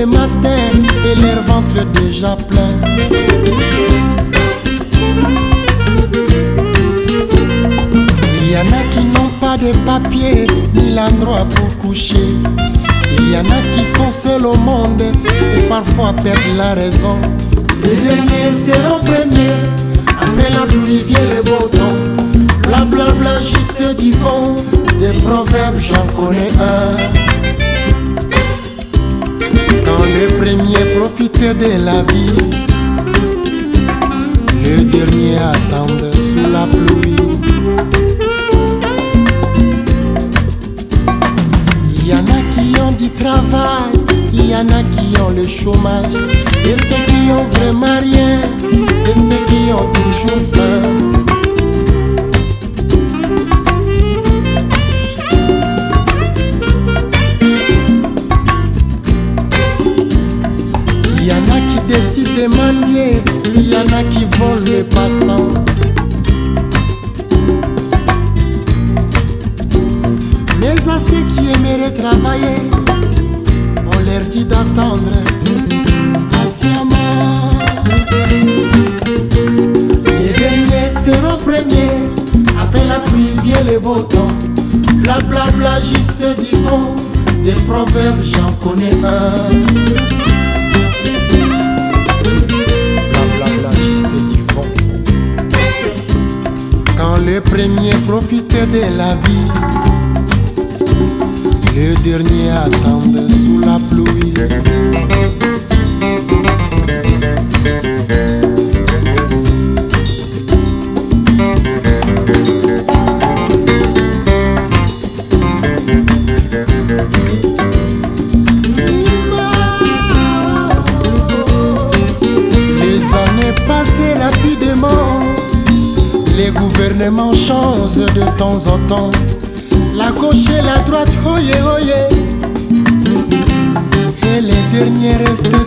le matin et leur ventre déjà plein. Il y en a qui n'ont pas de papiers ni l'endroit pour coucher. Il y en a qui sont seuls au monde et parfois perdent la raison. Les derniers seront premiers, après la pluie vient le beau temps. Bla bla bla juste du vent, des proverbes j'en connais un. Quand le premier profitait de la vie, le dernier attendait sous la pluie. Il y en a qui ont du travail, il y en a qui ont le chômage, et ceux qui ont vraiment rien, et ceux qui ont toujours faim. Il y en a qui décident de mendier, il y en a qui volent les passants. Mais à ceux qui aimeraient travailler, on leur dit d'attendre patiemment. Les derniers seront premiers, après la pluie vient le beau temps. Bla bla bla juste du vent, des proverbes j'en connais un. Quand le premier profitait de la vie, le dernier attendait sous la pluie. Les années passaient rapidement. Les gouvernements changent de temps en temps. La gauche et la droite, oye oye. Et les derniers restent